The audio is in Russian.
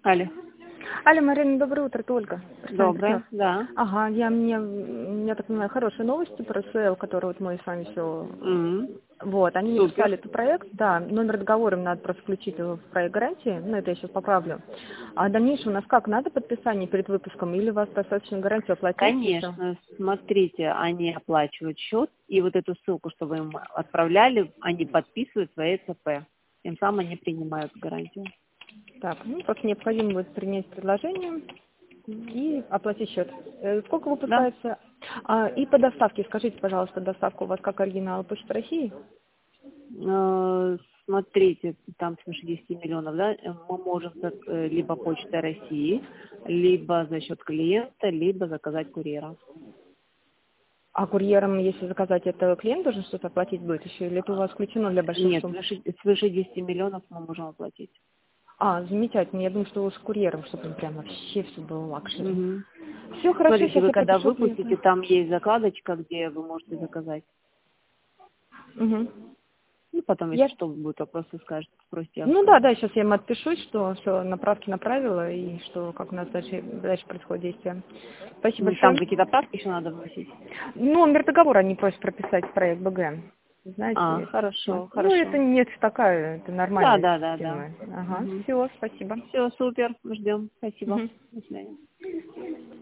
Алло. Алло, Марина, доброе утро, это Ольга. Доброе, да. Ага, я так понимаю, хорошие новости про СЛ, который вот мы с вами все... М, Вот, они мне Супер. прислали этот проект, да, номер договора им надо просто включить в проект гарантии, ну, это я сейчас поправлю. А дальнейшее у нас как, надо подписание перед выпуском или у вас достаточно гарантию оплатить и всё? Конечно, смотрите, они оплачивают счет, и вот эту ссылку, чтобы им отправляли, они подписывают свои ЦП. Тем самым они принимают гарантию. Так, ну, просто необходимо будет принять предложение и оплатить счет. Сколько Да. выпускается? И по доставке, скажите, пожалуйста, доставка у вас как оригинал Почта России? Смотрите, там свыше 10 миллионов, да, мы можем либо Почта России, либо за счет клиента, либо заказать курьера. А курьером, если заказать, это клиент должен что-то оплатить будет еще, или это у вас включено для больших Нет, сумм? свыше 10 миллионов мы можем оплатить. Замечательно. Я думаю, что вы с курьером, чтобы прям вообще все было лакшери. Мгм. Все хорошо, Смотрите, сейчас вы я когда пропишу выпустите, клиента. там есть закладочка, где вы можете заказать. Угу. Ну, потом, если Я... что, будет вопросы, скажете, спросите, я Ну открою. да, сейчас я им отпишусь, что все, направки направила, и что как у нас дальше происходит действие. Спасибо Там большое. какие-то правки еще надо вносить? Номер договора они просят прописать в проект БГ. Знаете, Хорошо, ну это хорошо. не такая, это Да, нормальная да, да, да. система. Ага, все, спасибо. Все, супер, ждем. Спасибо. Мгм. До свидания.